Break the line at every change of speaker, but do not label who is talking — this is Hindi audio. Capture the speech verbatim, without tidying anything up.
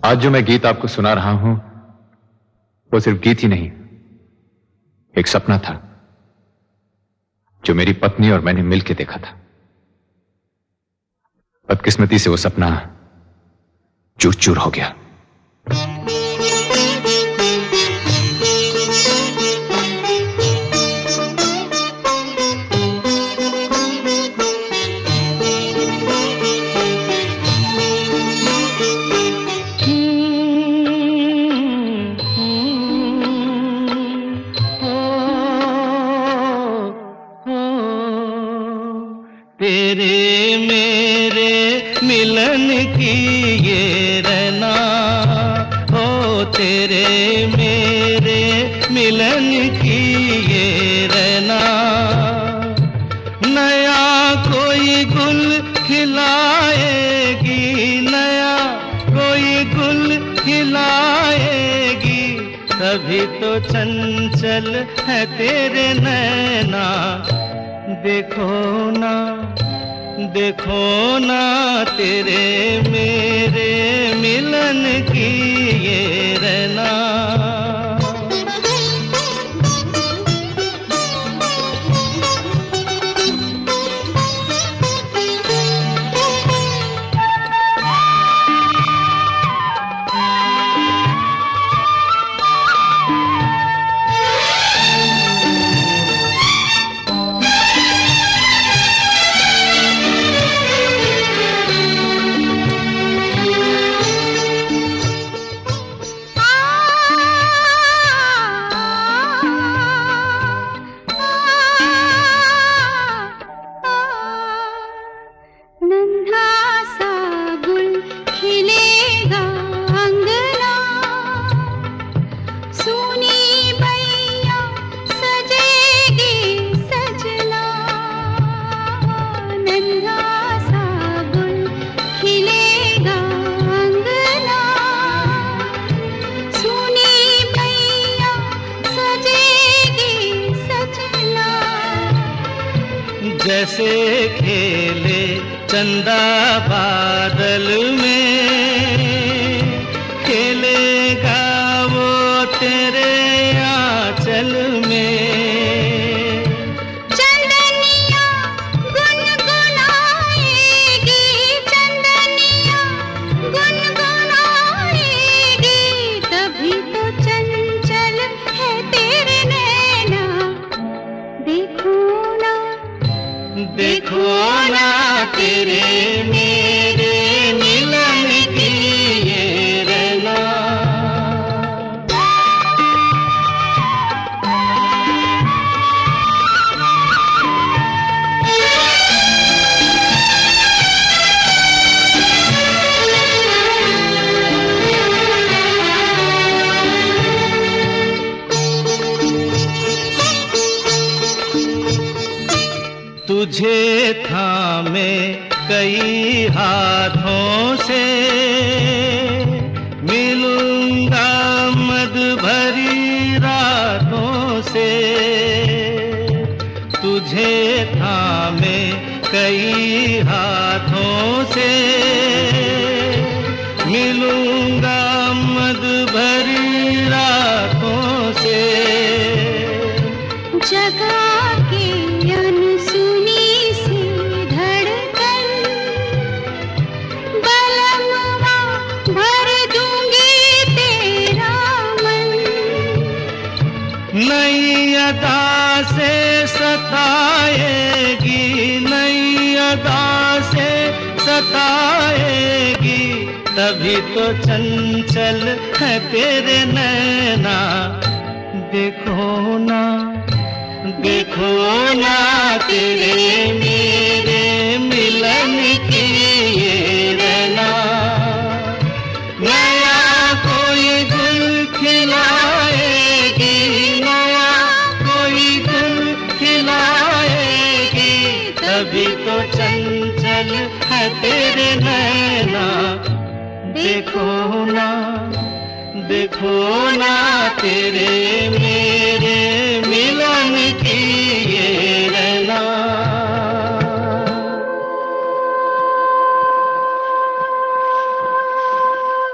आज जो मैं गीत आपको सुना रहा हूं वो सिर्फ गीत ही नहीं, एक सपना था जो मेरी पत्नी और मैंने मिलकर देखा था। बदकिस्मती से वो सपना चूर चूर हो गया।
तेरे मेरे मिलन की ये रहना, हो तेरे मेरे मिलन की ये रहना। नया कोई गुल खिलाएगी, नया कोई गुल खिलाएगी, तभी तो चंचल है तेरे नैना। देखो ना देखो ना तेरे मेरे मिलन की ये रहना। जैसे खेले चंदा बादल में, खेलेगा वो तेरे आंचल में।
चंदनिया गुनगुनाएगी, चंदनिया गुनगुनाएगी, तभी तो चंचल है तेरे नैना। देखो ना देखो ना तेरे मेरे मिलन की ये रहना।
तुझे थामे कई हाथों से, मिलूंगा मद भरी रातों से। तुझे थामे कई हाथों से, मिलूंगा मद भरी रातों से।
जगा के अनसुनी सी धड़कन, बलमवा भर दूंगी तेरा मन।
नई अदा से सताएगी, नई अदा से सताएगी, तभी तो चंचल है तेरे नैना। देखो ना देखो ना तेरे मेरे मिलन की ये रहना। नया कोई गुल खिलाएगी, नया कोई गुल खिलाएगी, तभी तो चंचल है तेरे नैना। देखो ना देखो ना तेरे मेरे मिलन की ये रहना।